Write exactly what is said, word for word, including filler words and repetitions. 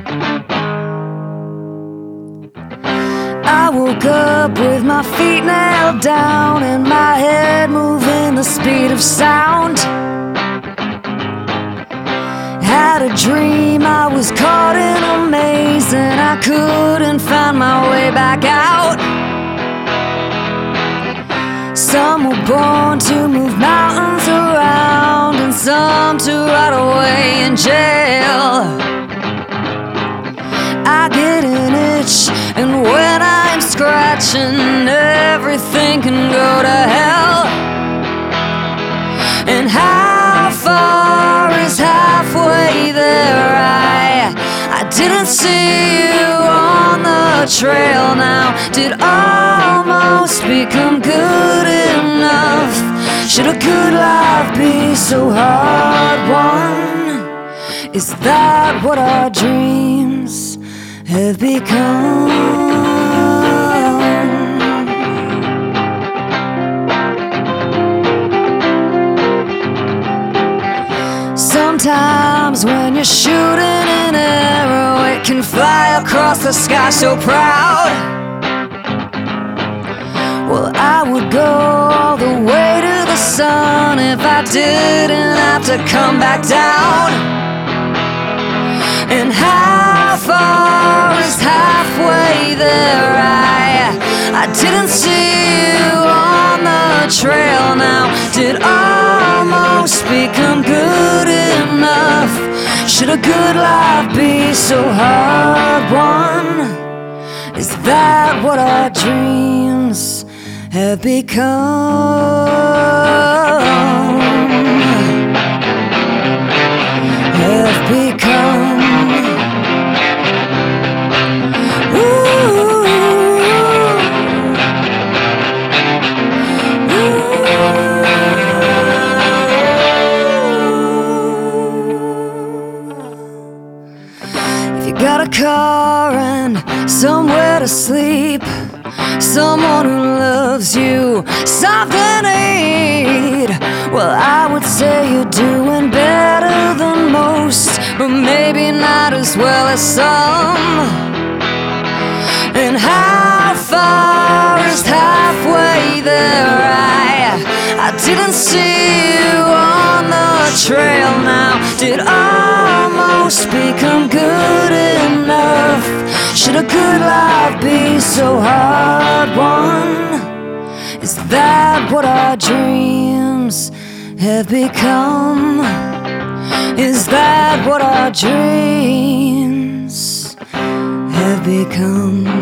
I woke up with my feet nailed down and my head moving the speed of sound. Had a dream I was caught in a maze and I couldn't find my way back out. Some were born to move mountains around and some to rot away in jail. I get an itch, and when I'm scratching, everything can go to hell. And how far is halfway there? I, I didn't see you on the trail now. Did almost become good enough? Should a good life be so hard won? Is that what our dreams have become? Sometimes when you're shooting an arrow, it can fly across the sky so proud. Well, I would go all the way to the sun if I didn't have to come back down. And how far is halfway there? I, I didn't see you on the trail now. Did almost become good enough? Should a good life be so hard won? Is that what our dreams have become? Have become. Got a car and somewhere to sleep, someone who loves you, something to eat. Well, I would say you're doing better than most, but maybe not as well as some. And how far is halfway there? I, I didn't see you on the trail now. Did almost become good enough? Should a good life be so hard won? Is that what our dreams have become? Is that what our dreams have become?